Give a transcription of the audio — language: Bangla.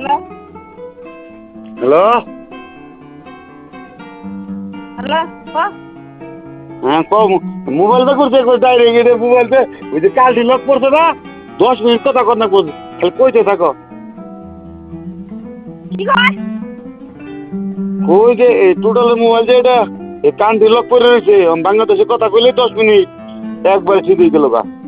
হ্যালো হ্যালো হ্যাঁ কম মোবাইলটা করছে ডাইরেক্ট এটা মোবাইলতে ওই যে কালটি লক করছে না 10 মিনিট কথা কর না খালি কইতে থাকো কি কয় কই যে এই টোটালের মোবাইল যে এটা এই কানটি লক করে রয়েছে বাংলাদেশে কথা কইলে 10 মিনিট একবার সিধেই গেল গা